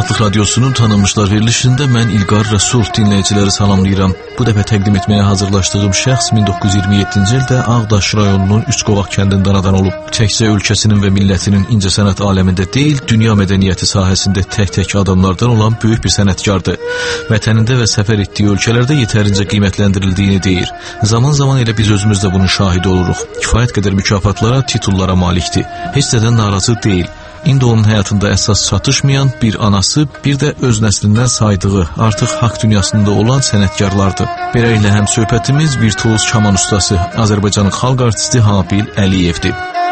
Azadlıq Radiosunun tanınmışlar verilişində mən İlqar Rəsul dinləyiciləri salamlayıram. Bu dəfə təqdim etməyə hazırlaşdığım şəxs 1927-ci ildə Ağdaş rayonunun Üçqovaq kəndində anadan olub. Təkcə ölkəsinin və millətinin incəsənət aləmində deyil, dünya mədəniyyəti sahəsində tək adamlardan olan böyük bir sənətkardır. Vətənində və səfər etdiyi ölkələrdə yetərincə qiymətləndirildiyini deyir. Zaman-zaman elə biz özümüz də bunun şahidi oluruq. Kifayət qədər mükafatlara, titullara malikdir. Heç nədən narazı deyil. İndi onun həyatında əsas çatışmayan bir anası, bir də öz nəslindən saydığı, artıq haqq dünyasında olan sənətkarlardır. Beləliklə həm söhbətimiz virtuoz kaman ustası, Azərbaycanın xalq artisti Habil Əliyevdir.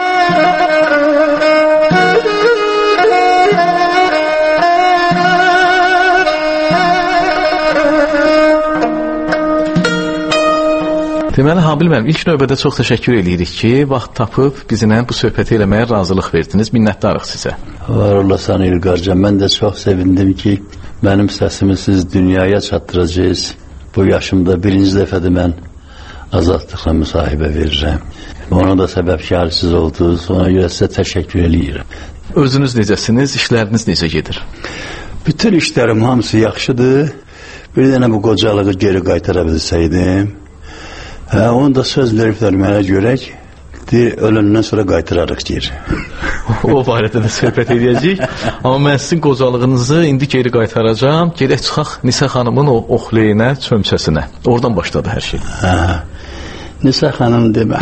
Deməli, Habil müəllim, ilk növbədə çox təşəkkür edirik ki, vaxt tapıb bizimlə bu söhbəti eləməyə razılıq verdiniz. Minnətdarıq sizə. Var olasan İlqarca, mən də çox sevindim ki, mənim səsimi siz dünyaya çatdıracağız. Bu yaşımda birinci dəfədir mən azadlıqla müsahibə verirəm. Ona da səbəbkar siz oldunuz, ona görə sizə təşəkkür edirəm. Özünüz necəsiniz, işləriniz necə gedir? Bütün işlərim hamısı yaxşıdır. Bir dənə bu qocalığı geri qaytara bilsəydim, onu da söz veriblər mənə görək, ölündən sonra qaytırarıq deyir. O barədə də söhbət edəcəyik. Amma mən sizin qocalığınızı indi geri qaytaracağım. Gedək çıxaq Nisə xanımın o oxleyinə, çömçəsinə. Oradan başladı hər şey. Nisə xanım demə.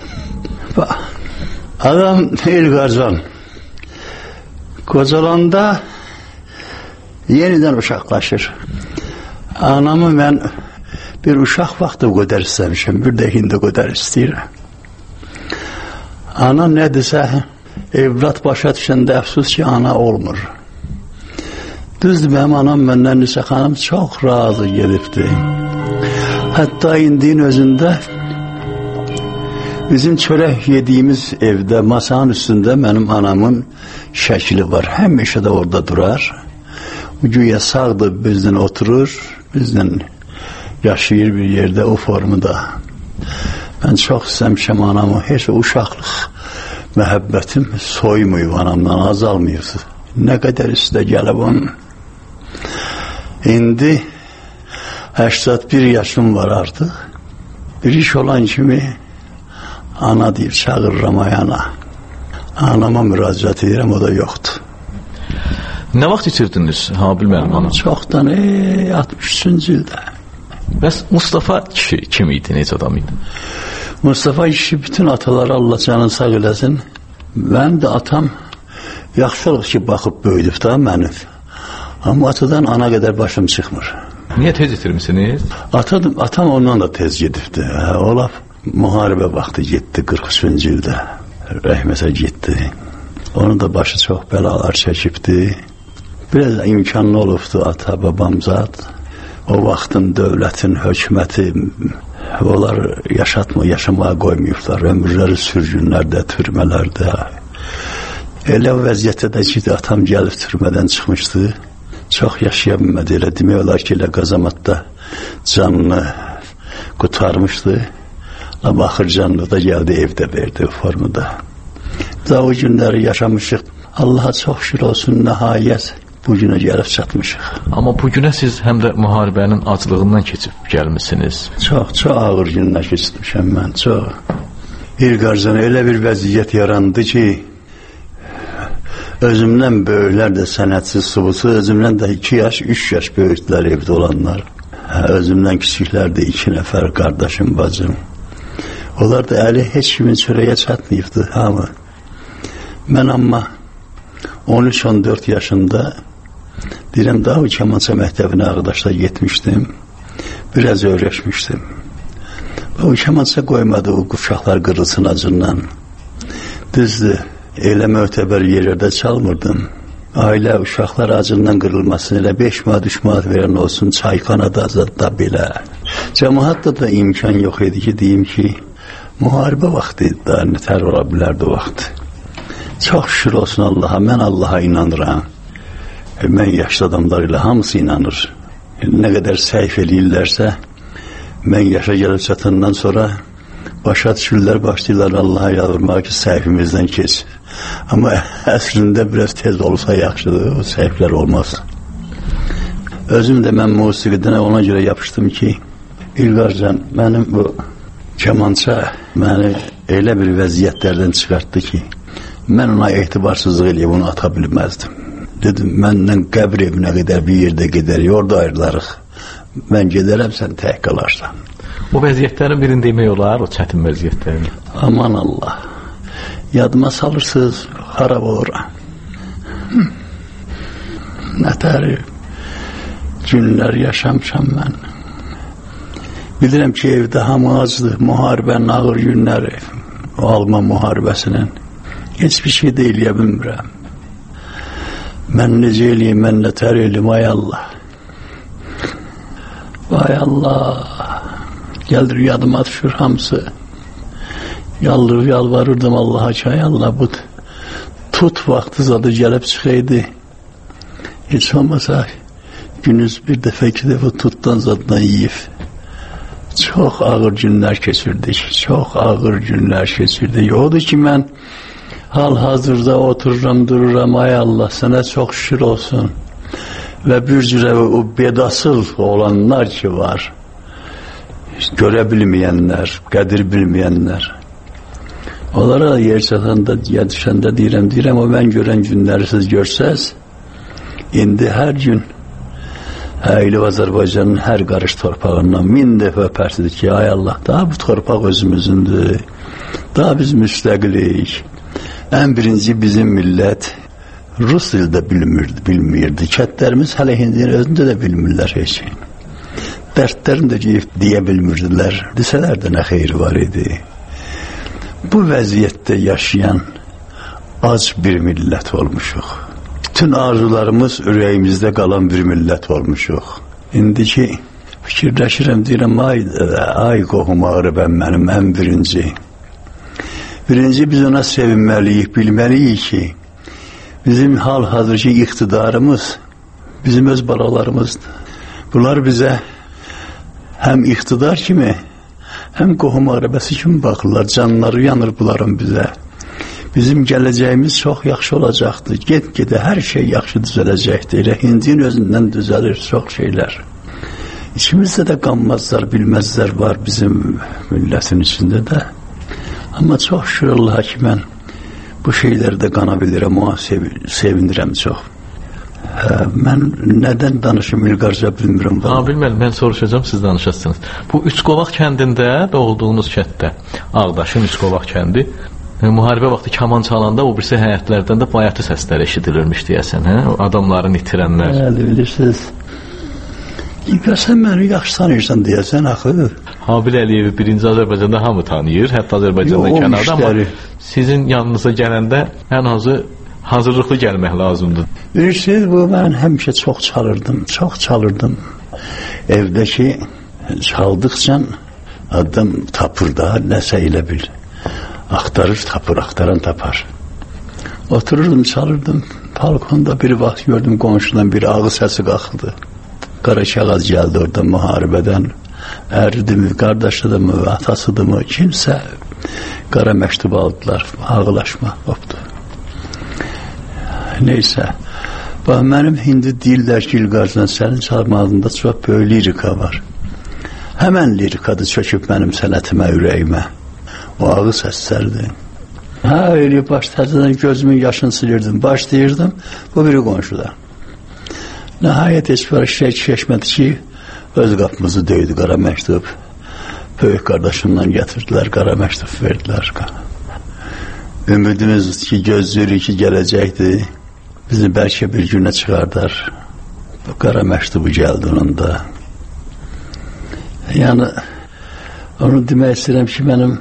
Adam İlqarcan qocalanda yenidən uşaqlaşır. Anamı mən bir uşaq vaxtı qədər istəmişəm, bir də indi qədər istəyirəm. Ana nədirsə, evlat başa düşəndə əfsus ki, ana olmur. Düzdür, mənim anam məndən Nisə xanım çox razı gedibdir. Hətta indiyin özündə bizim çörək yediyimiz evdə, masanın üstündə mənim anamın şəkli var. Həmişə də orada durar. Güya sağdır, bizdən oturur, bizdən yaşayır bir yerdə o formada. Mən çox istəmişəm anamı, heç uşaqlıq məhəbbətim soymayıb anamdan, azalmayıb. Nə qədər üstə gəlib onun. İndi 81 yaşım var artıq. Bir iş olan kimi ana deyib çağırıram ayana. Anama müraciət edirəm, o da yoxdur. Nə vaxt itirdiniz Habil müəllim ana? Çoxdan, 63-cü ildə. Bəs Mustafa kişi kim idi, necə adam idi? Mustafa kişi bütün ataları Allah canını sağ eləsin. Mənim də atam yaxşılıq ki, baxıb böyüdüb da mənim. Amma atadan ana qədər başım çıxmır. Niyə tez itirmişsiniz? Atam ondan da tez gedibdi. Olaf müharibə vaxtı getdi 43-cü ildə. Rəhməsə getdi. Onun da başı çox bəlalar çəkibdi. Biraz imkanlı olubdu ata, babamzad. O vaxtın dövlətin, hökuməti onlar yaşamağa qoymayıblar. Ömürləri sürgünlərdə, türmələrdə. Elə vəziyyətdə də ki, atam gəlib türmədən çıxmışdı. Çox yaşaya bilmədi. Elə demək olar ki, elə qazamatda canını qutarmışdı. Amma axır canını da gəldi, evdə verdi formada. Daha o günləri yaşamışıq. Allaha çox şükür olsun, nəhayət bu günə gəlib çatmışıq. Amma bu günə siz həm də müharibənin aclığından keçib gəlmişsiniz. Çox ağır günlər keçmişəm mən, çox. İlqarcan elə bir vəziyyət yarandı ki, özümdən böyüklər də sənətsiz subusu, özümdən də 2 yaş, 3 yaş böyüklər evdə olanlar. Özümdən kiçiklər də 2 nəfər qardaşım, bacım. Onlar da əli heç kimin çörəyə çatmayıbdı, hamı. Mən amma 13-14 yaşında deyirəm, daha o kamança məktəbinə Ağdaşda getmişdim. Biraz öyrəşmişdim. O kamança qoymadı, o uşaqlar qırılsın acından. Düzdür, elə mötəbər yerlərdə çalmırdım. Ailə uşaqlar acından qırılmasın, elə 5 manat, 3 manat verən olsun, çayxanada da belə. Cəmaatda da imkan yox idi ki, deyim ki, müharibə vaxtı idi da, nətər ola bilərdi o vaxt. Çox şükür olsun Allaha, mən Allaha inanıram. Mən yaşlı adamlar ilə hamısı inanır. Nə qədər səhv eləyirlərsə, mən yaşa gəlib çatandan sonra başa düşürlər, başlayırlar Allaha yalvarmağa ki, səhvimizdən keç. Amma əslində biraz tez olsa yaxşıdır, o səhvlər olmaz. Özüm də mən musiqidən ona görə yapışdım ki, İlqarcan, mənim bu kemança məni elə bir vəziyyətlərdən çıxartdı ki, mən ona etibarsızlıq eləyib onu ata bilməzdim. Dedim, məndən qəbr evinə qədər bir yerdə gedərik, orada ayrılarıq. Mən gedərəm, sən tək qalarsan. O vəziyyətlərin birini demək olar, o çətin vəziyyətlərini. Aman Allah, yadıma salırsınız, xarab olur. Nətəri günlər yaşamışam mən. Bilirəm ki, evdə hamı acdır, müharibənin ağır günləri, o Alman müharibəsinin. Heç bir şey də eləyə bilmirəm. Mən necə eləyim, mən nətər eləyim, ay Allah. Vay Allah. Gəldir yadıma düşür hamısı. Yalvarırdım Allah'a ki, ay Allah, bu tut vaxtı zadı gəlib çıxaydı. Heç olmasa günüz bir dəfə, iki dəfə tutdan zaddan yiyib. Çox ağır günlər keçirdik, çox ağır günlər keçirdik. Odur ki, mən hal-hazırda otururam, dururam, ay Allah, sənə çox şükür olsun. Və bir cürə o bedasıl olanlar ki var, görə bilməyənlər, qədir bilməyənlər. Onlara yer çatanda, ya düşəndə deyirəm, o mən görən günləri siz görsəz, indi hər gün Əylib Azərbaycanın hər qarış torpağından 1000 dəfə öpərsidir ki, ay Allah, daha bu torpaq özümüzündür, daha biz müstəqilik. Ən birinci bizim millət Rus dildə bilmirdi. Kətlərimiz hələ hindinin özündə də bilmirlər heç şey. Dərdlərini də deyə bilmirdilər. Desələr də nə xeyri var idi. Bu vəziyyətdə yaşayan ac bir millət olmuşuq. Bütün arzularımız ürəyimizdə qalan bir millət olmuşuq. İndiki fikirləşirəm, deyirəm, ay qohum ağrıbəm mənim ən birinci. Birinci biz ona sevinməliyik, bilməliyik ki, bizim hal-hazırki iqtidarımız bizim öz balalarımızdır. Bunlar bizə həm iqtidar kimi, həm qohum ağrıbəsi kimi baxırlar, canları yanır bunların bizə. Bizim gələcəyimiz çox yaxşı olacaqdır. Get-gedə hər şey yaxşı düzələcəkdir. Elə hindin özündən düzəlir çox şeylər. İçimizdə də qanmazlar, bilməzlər var bizim millətin içində də. Amma çox şükür Allaha ki, mən bu şeylərdə qana bilirəm, ona sevinirəm çox. Mən nədən danışım İlqarca bilmirəm. Bilməliyim, mən soruşacağım, siz danışasınız. Bu Üçqovaq kəndində, doğulduğunuz kənddə, Ağdaşın Üçqovaq kəndi, müharibə vaxtı kaman çalanda o birisi həyətlərdən də bayatı səsləri eşidilirmiş deyəsən, hə? Adamların itirənlər. Bəli, bilirsiniz. Sən məni yaxşı tanıyırsan deyəsən, axı. Habil Əliyevi birinci Azərbaycanda hamı tanıyır, hətta Azərbaycandan kənarda, amma sizin yanınıza gələndə ən azı hazırlıqlı gəlmək lazımdır. Bilirsiniz, bu mən həmişə çox çalırdım. Evdəki çaldıqca adam tapır da, nəsə elə bil. Axtarır, tapır, axtaran tapar. Otururdum, çalırdım. Balkonda bir vaxt gördüm, qonşudan bir ağı səsi qalxdı. Qaraçağaz gəldi orada müharibədən. Əridir mi, qardaşıdır mı, atasıdır mı, kimsə qara məktub aldılar, ağlaşma oldu. Neysə, bax, mənim hindi deyirlər ki, İlqarcan, sənin çalmağında çox böyük lirika var. Həmən lirikadır çöküb mənim sənətimə, ürəyimə. O ağı səslərdir. Elə baş təzədən gözümün yaşını silirdim, başlayırdım, bu biri qonşuda. Nəhayət heç bir şey keçmədi ki, öz qapımızı döydü qara məktub. Böyük qardaşımdan gətirdilər, qara məktub verdilər. Ümidimiz ki, gözləyirik ki, gələcəkdir, bizi bəlkə bir günə çıxardar. Bu qara məktubu gəldi onun da. Yəni, onu demək istəyirəm ki, mənim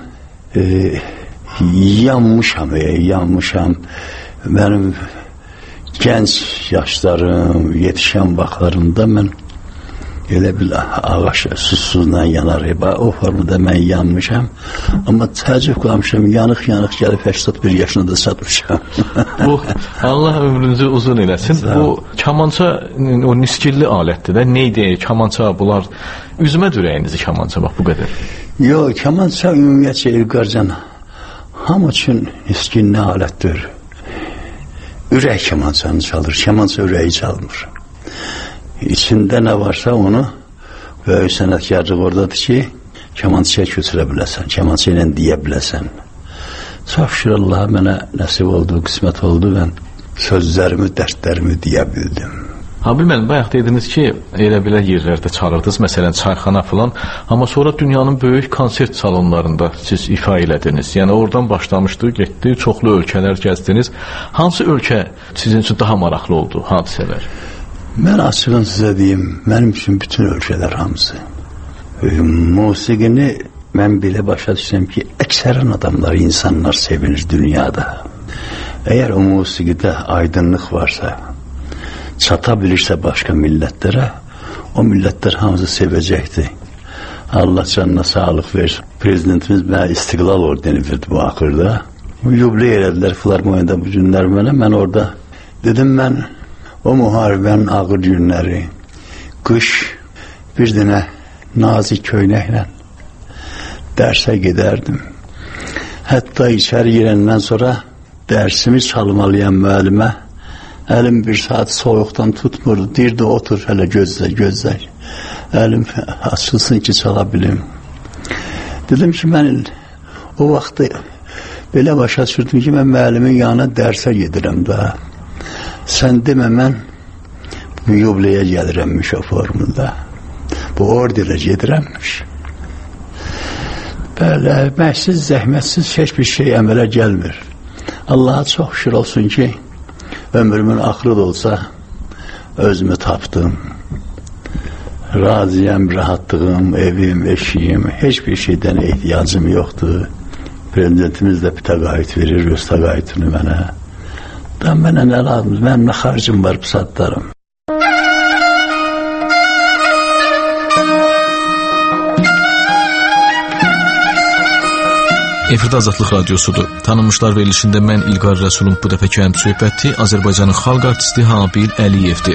yanmışam. Mənim gənc yaşlarım, yetişən vaxtlarımda mən elə bil ağaç susuzla yanar. O formada mən yanmışam. Amma təəccüb qalmışam, yanıq gəlib 81 yaşında da satmışam. Allah ömrünüzü uzun eləsin. Bu kamança o niskilli alətdir də. Neydi kamança bunlar? Üzmə dürəyinizi kamança bax bu qədər. Yox, kamança ümumiyyətcə İlqarcan hamı üçün niskinli alətdir. Ürək kamançanı çalır, kamança ürəyi çalmır. içində nə varsa onu böyük sənətkarlıq oradadır ki, kamançıya köçürə biləsən, kamançı ilə deyə biləsən. Çox şükür Allaha mənə nəsib oldu, qismət oldu, mən sözlərimi, dərslərimi deyə bildim. Habil müəllim, bayaq dediniz ki, elə belə yerlərdə çalırdınız, məsələn, çayxana filan, amma sonra dünyanın böyük konsert salonlarında siz ifa elədiniz. Yəni, oradan başlamışdı, getdi, çoxlu ölkələr gəzdiniz. Hansı ölkə sizin üçün daha maraqlı oldu, hadisələr? Mən açığın sizə deyim, mənim üçün bütün ölkələr hamısı. Musiqini mən belə başa düşsəm ki, əksərən adamlar, insanlar sevinir dünyada. Əgər o musiqidə aydınlıq varsa, çata bilirsə başqa millətlərə, o millətlər hamısı sevəcəkdir. Allah canına sağlıq versin. Prezidentimiz mənə İstiqlal ordeni verdi bu axırda. Yubiley elədilər Filarmoniyada bu günlər mənə. Mən orada dedim, mən o müharibənin ağır günləri, qış bir dənə nazik köynəklə dərsə gedərdim. Hətta içəri girəndən sonra dərsimi çalmalayan müəllimə əlim bir saat soyuqdan tutmurdu. Deyirdi, otur hələ gözlə. Əlim açılsın ki, çala bilim. Dedim ki, mən o vaxtı belə başa düşürdüm ki, mən müəllimin yanına dərsə gedirəm də. Sən demə, mən bu yubileyə gəlirəmmiş o formunda. Bu orderə gedirəmmiş. Belə, məhsiz, zəhmətsiz heç bir şey əmələ gəlmir. Allaha çox şükür olsun ki, ömrümün axırı da olsa özümü tapdım. Raziyəm, rahatlığım, evim, eşiyim, heç bir şeydən ehtiyacım yoxdur. Prezidentimiz də bir təqaüd verir, öz təqaüdünü mənə. Da mənə nə lazım, mənim nə xarcım var, bu saatlarım. Efirdə Azadlıq Radiosudur. Tanınmışlar verilişində mən İlqar Rəsulun bu dəfəki həmsöhbəti Azərbaycanın xalq artisti Habil Əliyevdir.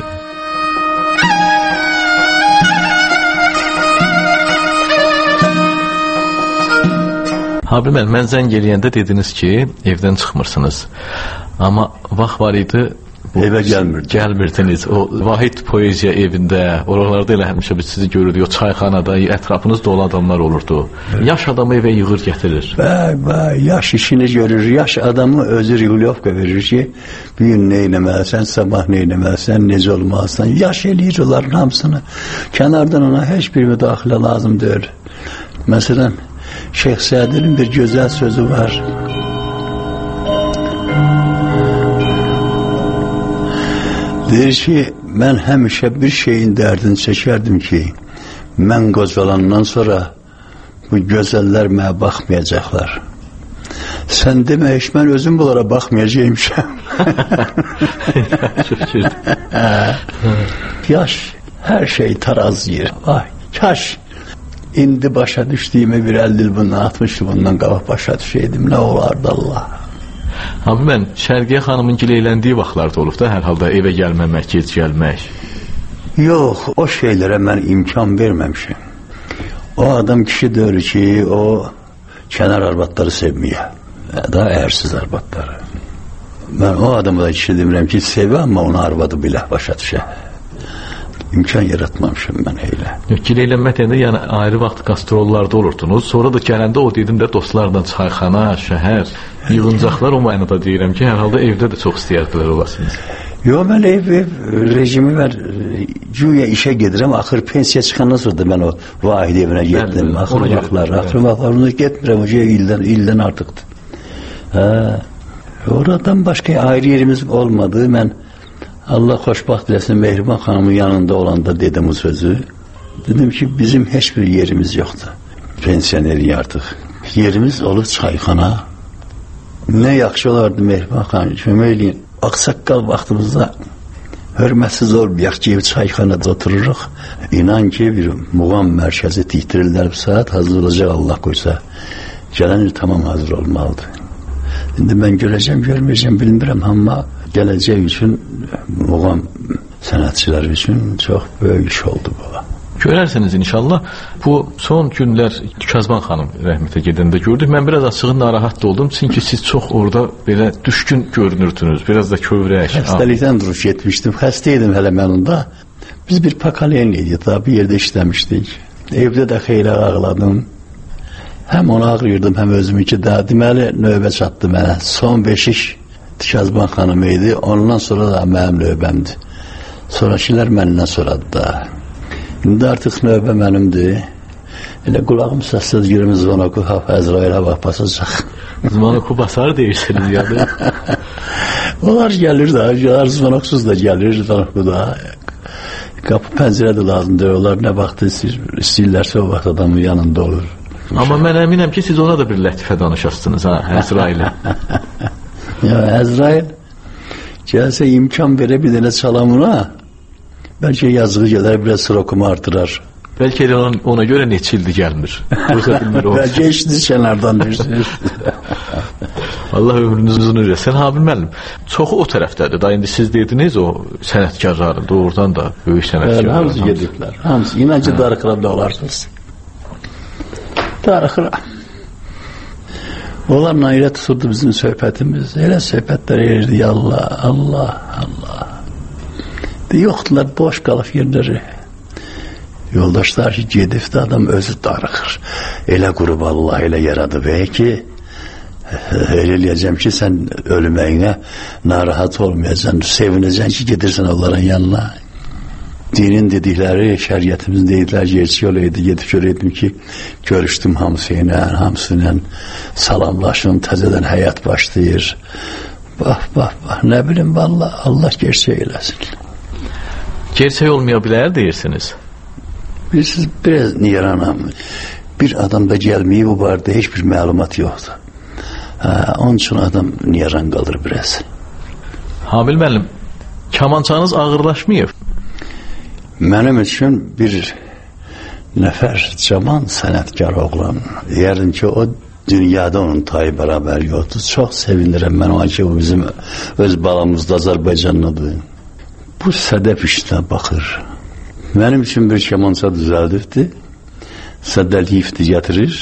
Habil müəllim, mən zəng eləyəndə dediniz ki, evdən çıxmırsınız. Amma vaxt var idi, evə gəlmirdiniz. O Vahid Poeziya evində, oralarda elə həmişə biz sizi görürdük, o çayxanada, ətrafınız dolu adamlar olurdu. Yaş adamı evə yığır gətirir. Yaş işini görür, yaş adamı özü Rigolyovka verir ki, bir gün nə eləməlisən, sabah nə eləməlisən, necə olmalısan. Yaş eləyir onların hamısını. Kənardan ona heç bir müdaxilə lazım deyil. Məsələn, Şeyx Sədilin bir gözəl sözü var. Deyir ki, mən həmişə bir şeyin dərdini çəkərdim ki, mən qocalandan sonra bu gözəllər mənə baxmayacaqlar. Sən demə, heç mən özüm bunlara baxmayacaqmışam. Yaş, hər şey tarazlayır. Vay, kaş, indi başa düşdüyümü bir 50 il bundan, 60 il bundan qabaq başa düşeydim, nə olardı Allah. Abi, mən Şərqiyə xanımın gileyləndiyi vaxtlarda olub da, hər halda evə gəlməmək, gec gəlmək. Yox, o şeylərə mən imkan verməmişim. O adam kişi deyir ki, o kənar arvadları sevməyə, da ərsiz arvadları. Mən o adamı da kişi demirəm ki, sevə, amma onu arvadı bilə başa düşə. İmkan yaratmamışım mən elə. Gileylənmək deyəndə, yəni ayrı vaxt qastrollarda olurdunuz. Sonra da gələndə o dedim də dostlarla çayxana, şəhər, yığıncaqlar, o mənada deyirəm ki, hər halda evdə də çox istəyərdilər olasınız. Yox, mən ev rejimi var, güya işə gedirəm, axır pensiya çıxandan sonra da mən o Vahid evinə getdim. Axır vaxtlarında getmirəm, o ildən artıqdır. Oradan başqa ayrı yerimiz olmadı. Mən Allah xoşbaxt eləsin, Mehriban xanımın yanında olanda dedim o sözü. Dedim ki, bizim heç bir yerimiz yoxdur. Pensioneri artıq. Yerimiz olur çayxana. Nə yaxşı olardı Mehriban xanım, kömək eləyin. Ağsaqqal vaxtımızda hörmətsiz olmayaq ki, çayxanada otururuq. İnan ki, bir muğam mərkəzi tihtirirlər bir saat, hazır olacaq Allah qoysa. Gələn il tamam hazır olmalıdır. İndi mən görəcəm, görməyəcəm, bilmirəm, amma gələcək üçün, muğam sənətçiləri üçün çox böyük iş oldu bu. Görərsiniz inşallah. Bu son günlər Kazban xanım rəhmətə gedəndə gördük. Mən biraz açığın narahat da oldum. Çünki siz çox orada belə düşkün görünürdünüz. Biraz da kövrək. Xəstəlikdən duruş getmişdim. Xəstə idim hələ mən onda. Biz bir pakaleynliydik, daha bir yerde işləmişdik. Evdə də xeyli ağladım. Həm onu ağrıyırdım, həm özümünki də. Deməli, növbə çatdı mənə. Son beşik Tikazban xanım idi, ondan sonra da mənim növbəmdir. Sonrakilər məndən soradı da. İndi artıq növbə mənimdir. Elə qulağım səssiz girim Zvonoku, Əzrailə bax basacaq. Zvonoku basar deyirsiniz yani. Onlar gəlir də, Zvonoksuz da gəlir, Zvonoku da. Qapı pəncərə də lazımdır, onlar nə vaxtı istəyirlərsə o vaxt adamın yanında olur. Amma mən əminəm ki, siz ona da bir lətifə danışasınız, Əzrailə. Ya Əzrail gəlsə imkan verə bir dənə salamına, bəlkə yazığı gələr, biraz srokumu artırar. Bəlkə də ona görə neçə ildir gəlmir. Bəlkə işiniz kənardan deyirsiniz. Allah ömrünüz uzun eləsin. Habil müəllim, çoxu o tərəfdədir. Da indi siz dediniz o sənətkarların doğrudan da böyük sənətkarlar. Hamısı gediblər. Hamısı. İnancı darıxıra da olarsınız. Darıxıra. Onlarla elə tuturdu bizim söhbətimiz. Elə söhbətlər edirdi. Allah, Allah, Allah. Yoxdular, boş qalıb yerləri. Yoldaşlar ki, gedibdi, adam özü darıxır. Elə qurub Allah elə yaradıb ki, elə eləyəcəm ki, sən ölməyinə narahat olmayacaqsan, sevinəcəksən ki, gedirsən onların yanına. Dinin dedikləri, şəriətimizin dedikləri gerçək yol idi. Gedib görəydim ki, görüşdüm hamısıyla salamlaşım, təzədən həyat başlayır. Bax, nə bilim, vallahi Allah gerçək eləsin. Gerçək olmaya bilər deyirsiniz. Bilirsiniz, biraz niranam. Bir adamda gəlməyi bu barədə heç bir məlumat yoxdur. Onun üçün adam niran qalır biraz. Habil müəllim, kamançanız ağırlaşmayıb? Mənim üçün bir nəfər cavan sənətkar oğlan. Deyərdim ki, o dünyada onun tayı bərabər yoxdur. Çox sevinirəm mən o an ki, o bizim öz balamızda Azərbaycanlıdır. Bu sədəf işinə baxır. Mənim üçün bir kamança düzəldibdi. Sədəliyifdi gətirir.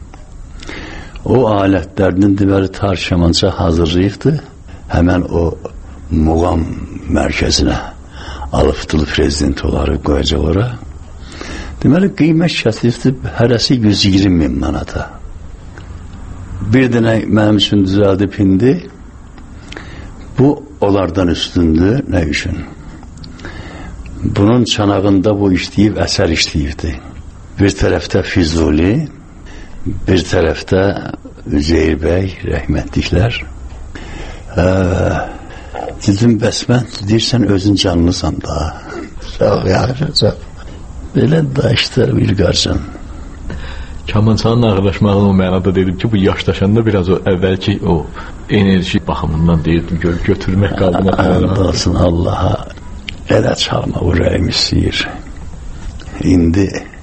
O alətlərinin deməli tar kamança hazırlayıbdı. Həmən o muğam mərkəzinə alıbdılı prezident olaraq qoyacaq ora. Deməli qiymət kəsilibdi, hərəsi 120.000 manata. Bir dənə mənim üçün düzəldib indi. Bu onlardan üstündür. Nə üçün? Bunun çanağında bu işləyib, əsər işləyibdi. Bir tərəfdə Füzuli, bir tərəfdə Üzeyir bəy, rəhmətliklər. Dedim, bəs mən deyirsən özün canlısan da. Çox yaxşı, çox. Belə da işlər bir qarşın. Kamançanın ağırlaşmağını o mənada dedim ki, bu yaşlaşanda biraz o əvvəlki o enerji baxımından deyirdim, götürmək qaldına And olsun Allaha. Elə çalmaq ürəyim istəyir. İndi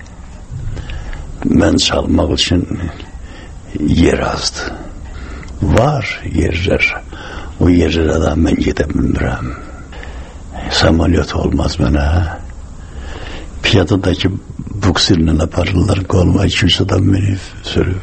mən çalmaq üçün yer azdır. Var yerlər. O yerlərə də mən gedə bilmirəm. Samolyot olmaz mənə. Piyadadakı buksirlə aparırlar, qoluma 200 adam minib, sürüb.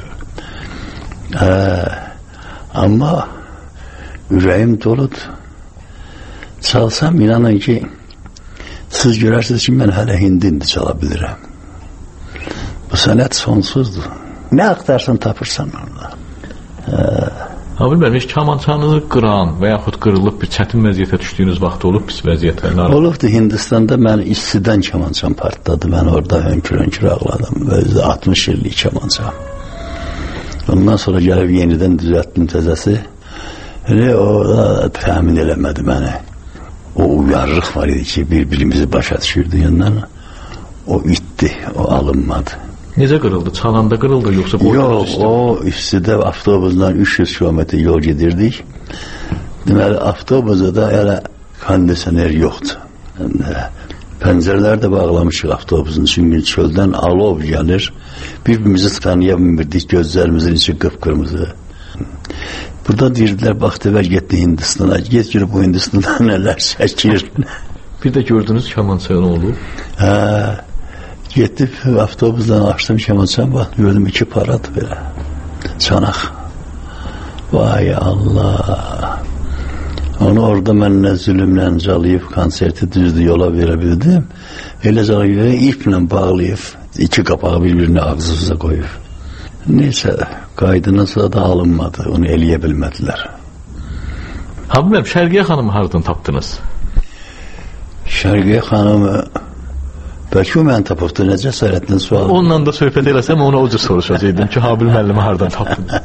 Amma ürəyim doludur. Çalsam inanın ki, siz görərsiniz ki, mən hələ hindi çala bilirəm. Bu sənət sonsuzdur. Nə axtarsan tapırsan orada. Habil müəllim, heç kamançanızı qıran və yaxud qırılıb bir çətin vəziyyətə düşdüyünüz vaxt olub pis vəziyyətə? Olubdu, Hindistanda mən istidən kamançam partladı. Mən orada hönkür ağladım. Özü 60 illik kamançam. Ondan sonra gəlib yenidən düzəltdim təzəsi. O da təmin eləmədi məni. O uyarlıq var idi ki, bir-birimizi başa düşürdü yandan. O itdi, o alınmadı. Necə qırıldı? Çalanda qırıldı yoxsa? Yox, o istidə avtobusdan 300 kilometr yol gedirdik. Deməli, avtobusa da elə kondisioner yoxdur. Pəncərələr də bağlamışıq avtobusun. Çünki çöldən alov gəlir. Bir-birimizi tanıya bilmirdik, gözlərimizin içi qıpqırmızı. Burada deyirdilər, bax dəvər getdi Hindistana. Get görüb bu Hindistanda nələr çəkir. Bir də gördünüz kamançaya nə olub? Getdim avtobusdan açdım kamançam, bax gördüm 2 parad belə. Çanaq. Vay Allah. Onu orada mənlə zülümlə calayıb konserti düzdü yola verə bildim. Elə calayıb, iplə bağlayıb, iki qapağı bir-birini ağzınıza qoyub. Neysə, qaydından sonra da alınmadı, onu eləyə bilmədilər. Habib müəllim, Şərqiyə xanımı hardan tapdınız? Şərqiyə xanımı bəlkə o mən tapıbdı, necə cəsarətlə sual. Onunla da söhbət eləsəm, ona o cür soruşacaqdım ki, Habib müəllimi hardan tapdınız?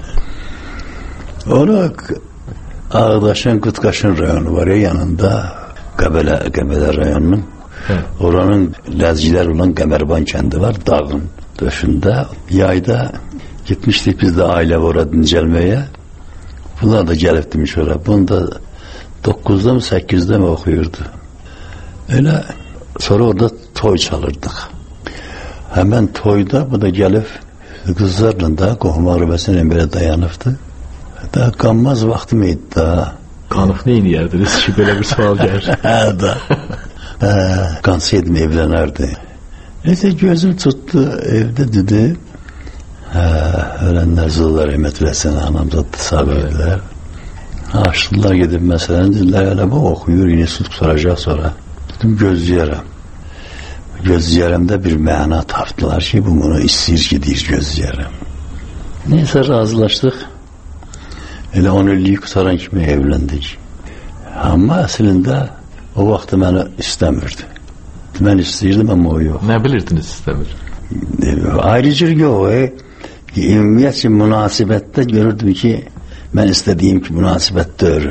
Onu Ağdaşın, Qutqaşın rayonu var ya yanında, Qəbələ rayonunun. Oranın ləzgilər olan Qəmərban kəndi var, dağın döşündə. Yayda gitmişdik biz də ailə ora dincəlməyə. Bunlar da gəlib demiş ora. Bunda 9-da mı 8-də mi oxuyurdu. Elə sonra orada toy çalırdıq. Həmən toyda bu da gəlib qızlarla da qohum ağrıbəsindən belə dayanıbdı. Da qanmaz vaxtım idi da. Qanıq nə eləyərdiniz ki, belə bir sual gəlir? Qansaydım evlənərdi. Neyse gözüm tutdu, evdə dedi. Ölənlər zıllar rəhmət eləsin, anamzad sağ verdilər. Açdılar gedib məsələn, dedilər, elə bu oxuyur, institut qutaracaq sonra. Dedim, gözləyərəm. Gözləyərəmdə bir məna tapdılar ki, bunu istəyir ki, deyir, gözləyərəm. Neyse razılaşdıq. Elə 10 illik qutaran kimi evləndik. Amma əslində o vaxtı məni istəmirdi. Mən istəyirdim, amma o yox. Nə bilirdiniz istəmir? Ayrıcı yox. Ümumiyyətcə münasibətdə görürdüm ki, mən istədiyim ki, münasibətdir.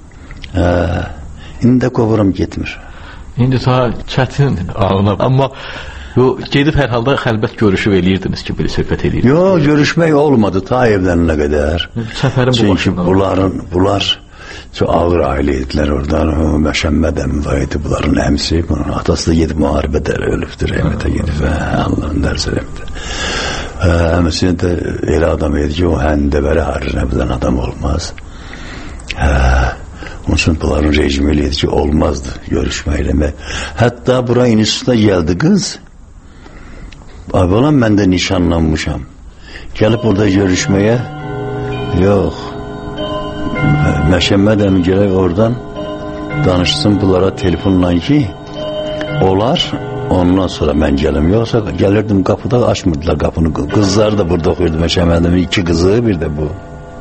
İndi də qovuram getmir. İndi ta çətin ağına. Amma gedib hər halda xəlbət görüşüb eləyirdiniz ki, belə söhbət eləyirdiniz. Yox, görüşmək olmadı ta evlənənə qədər. Səfərin bu başında. Çünki bunlar çox ağır ailə idilər oradan. Məşəmməd əmi var idi, bunların əmsi. Bunun atası da gedib müharibədə ölübdür, rəhmətə gedib. Allah'ın dərsi rəhmətə. Əmisi də elə adam idi ki, o həndəbəri harinə bilən adam olmaz. Onun üçün bunların rejimi elə idi ki, olmazdı görüşmək eləmək. Hətta bura instituta gəldi qız. Ay balam, mən də nişanlanmışam. Gəlib burada görüşməyə, yox. Məşəmməd əmi gələk oradan danışsın bunlara telefonla ki, olar, ondan sonra mən gəlim. Yoxsa gəlirdim qapıda, açmırdılar qapını. Qızlar da burada oxuyurdu Məşəmməd əmi, 2 qızı, bir də bu.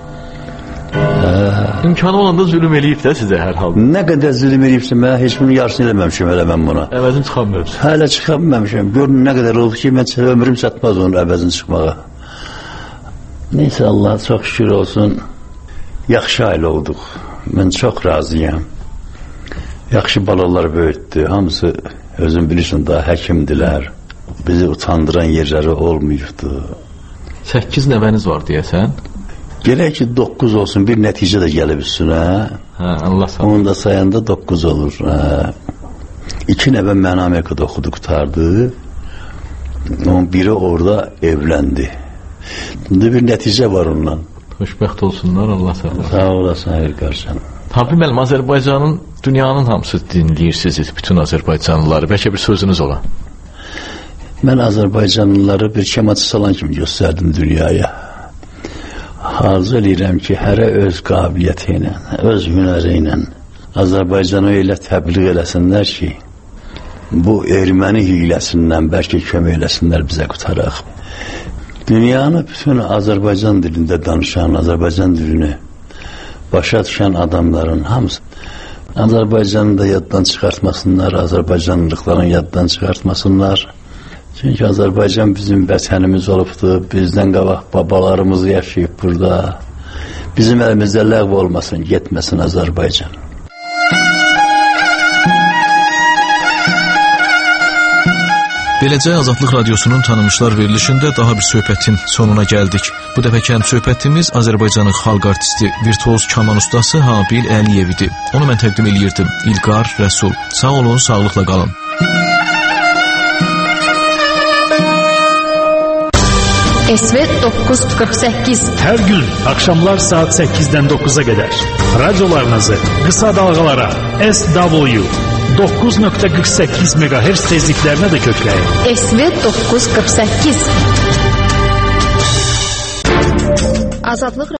İmkanı olanda zülüm eləyib də sizə hər halda. Nə qədər zülüm eləyibsin, mən heç bunun yarısını eləməmişim elə mən buna. Əvəzini çıxanmıyorsun. Hələ çıxanmamışım. Görün nə qədər oldu ki, mən ömrüm çatmaz onun əvəzini çıxmağa. Neysə, Allah çox şükür olsun. Yaxşı ailə olduq. Mən çox razıyam. Yaxşı balalar böyütdü. Hamısı özün bilirsin daha həkimdilər. Bizi utandıran yerləri olmayıbdı. 8 nəvəniz var deyəsən? Gerək ki 9 olsun, bir nəticə də gəlib üstünə. Allah sağ olun. Onun da sayanda 9 olur. 2 nəvə mən Amerikada oxudu, qutardı. Onun biri orada evləndi. İndi bir nəticə var ondan. Xoşbəxt olsunlar, Allah sağ olun. Sağ olasın, hayır qarşın. Habib müəllim, Azərbaycanın, dünyanın hamısı dinləyirsiniz, bütün Azərbaycanlıları. Bəlkə bir sözünüz ola. Mən Azərbaycanlıları bir kemaçı salan kimi göstərdim dünyaya. Arzu edirəm ki, hərə öz qabiliyyəti ilə, öz hünəri ilə Azərbaycanı elə təbliğ eləsinlər ki, bu erməni hiləsindən bəlkə kömək eləsinlər bizə qutaraq. Dünyanı bütün Azərbaycan dilində danışan, Azərbaycan dilini başa düşən adamların hamısı Azərbaycanı da yaddan çıxartmasınlar, Azərbaycanlıqların yaddan çıxartmasınlar. Çünki Azərbaycan bizim vətənimiz olubdur, bizdən qabaq babalarımız yaşayıb burada. Bizim əlimizdə ləğv olmasın, getməsin Azərbaycan. Beləcə Azadlıq Radiosunun tanınmışlar verilişində daha bir söhbətin sonuna gəldik. Bu dəfəki söhbətimiz Azərbaycanın xalq artisti, virtuoz kaman ustası Habil Əliyev idi. Onu mən təqdim eləyirdim. İlqar Rəsul. Sağ olun, sağlıqla qalın. Esvet 948 Hər gün axşamlar saat 8-dən 9-a qədər radiolarınızı qısa dalğalara SW 9.48 MHz tezliklərinə də kökləyin. Esvet 948 Azadlıq